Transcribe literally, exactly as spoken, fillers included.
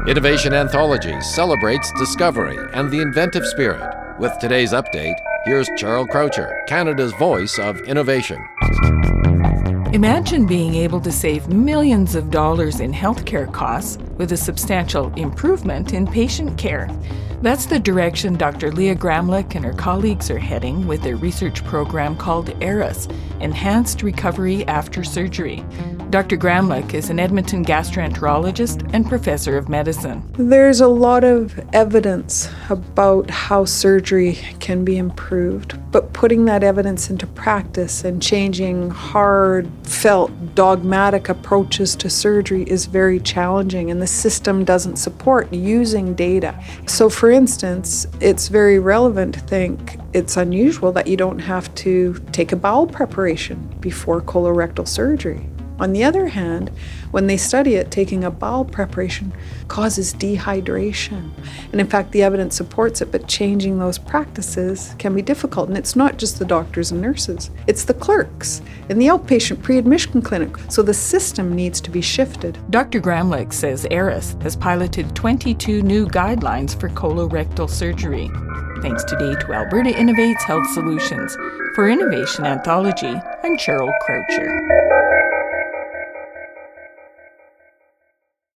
Innovation Anthology celebrates discovery and the inventive spirit. With today's update, here's Cheryl Croucher, Canada's voice of innovation. Imagine being able to save millions of dollars in healthcare costs with a substantial improvement in patient care. That's the direction Doctor Leah Gramlich and her colleagues are heading with their research program called ERAS, Enhanced Recovery After Surgery. Doctor Gramlich is an Edmonton gastroenterologist and professor of medicine. There's a lot of evidence about how surgery can be improved, but putting that evidence into practice and changing hard, felt, dogmatic approaches to surgery is very challenging, and the system doesn't support using data. So for instance, it's very relevant to think it's unusual that you don't have to take a bowel preparation before colorectal surgery. On the other hand, when they study it, taking a bowel preparation causes dehydration. And in fact, the evidence supports it, but changing those practices can be difficult. And it's not just the doctors and nurses, it's the clerks in the outpatient pre-admission clinic. So the system needs to be shifted. Doctor Gramlich says ERAS has piloted twenty-two new guidelines for colorectal surgery. Thanks today to Alberta Innovates Health Solutions. For Innovation Anthology, I'm Cheryl Croucher.